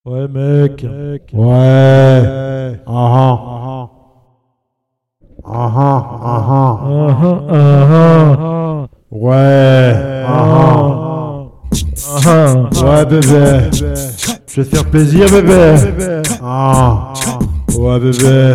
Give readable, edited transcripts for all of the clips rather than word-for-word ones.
Ouais, mec. Ouais. Ah ah. Ah ah. Ouais. Ouais, bébé. Je vais te faire plaisir, bébé. Ah. Ouais, bébé.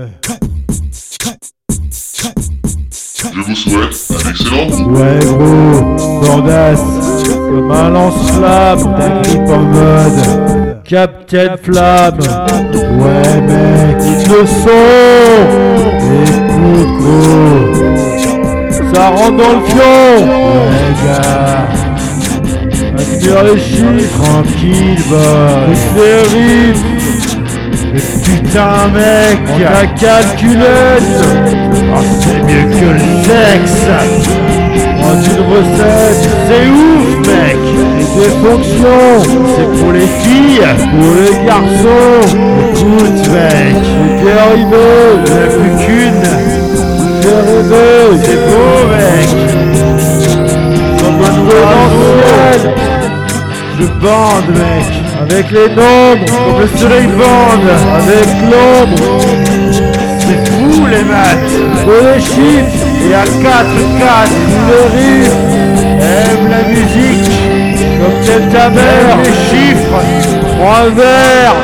Je vous souhaite un excellent Ouais, gros. Bordasse. Comme un lance-flamme. Ta grippe en mode Captain Flamme. Ouais, mec. Écoute le son. Écoute, gros. Ça rentre dans le fion. Ouais, gars. Attire les chiffres. Tranquille, boss. Les riffs. Mais putain, mec. Ta calculette. Oh, c'est mieux que le sexe. Oh, une recette. C'est ouf, mec. Les fonctions. C'est pour les filles. Pour les garçons. Écoute, mec. J'étais arrivé. Il n'y en a plus qu'une. J'ai rêvé. C'est beau, mec. Comme un potentiel. Je bande, mec. Avec les nombres. Comme le soleil bande. Avec l'ombre. C'est fou, les maths. Pour les chiffres. Et à 4-4. Le riff. Aime la musique. Comme t'aimes ta mère. Les chiffres. 3 verres.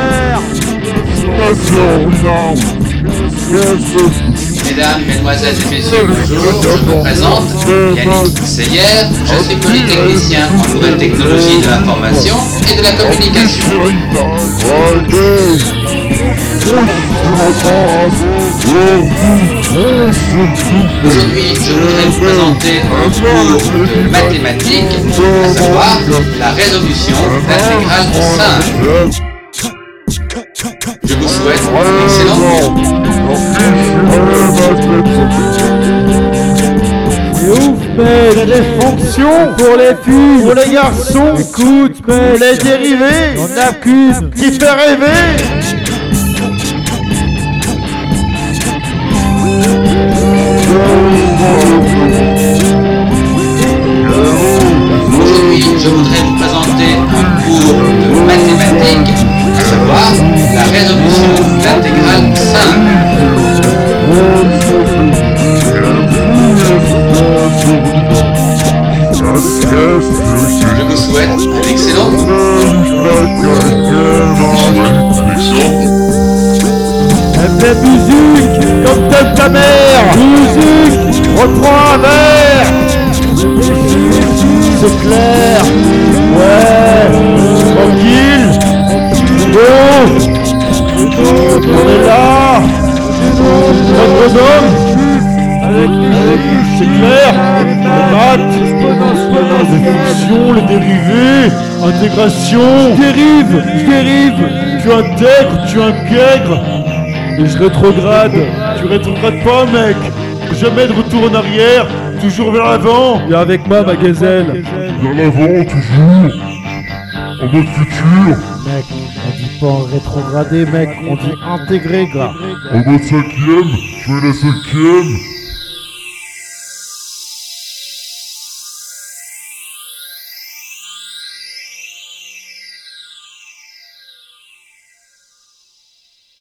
Mesdames, Mesdemoiselles et Messieurs, bonjour, je me présente, Yannick Seyer, je suis polytechnicien en nouvelles technologies de l'information et de la communication. Aujourd'hui, je voudrais vous présenter un cours de mathématiques, à savoir la résolution d'intégrales simples. Je vous souhaite un excellent cours. C'est ouf, mec. Il y a des fonctions pour les filles, pour les garçons. Écoute, mec, les dérivés, on a qu'une qui fait rêver. Aujourd'hui, je voudrais vous présenter un cours de mathématiques, à savoir la résolution d'intégrales simples. Je vous souhaite un excellent cours. Aime la musique, comme t'aimes ta mère. Musique, reprends un verre. C'est clair. Ouais, tranquille. Bon, on est là. Notre homme. Avec c'est clair. Les maths, les fonctions, les dérivés, intégration. Je dérive. Tu intègres, tu intègres. Et je rétrograde. Tu rétrogrades pas, mec. Jamais de retour en arrière. Toujours vers l'avant. Viens avec moi, ma gazelle. vers l'avant, toujours. En mode futur. Mec, on dit pas en rétrogradé, mec. On dit intégré, gars. En mode cinquième. Je fais la cinquième.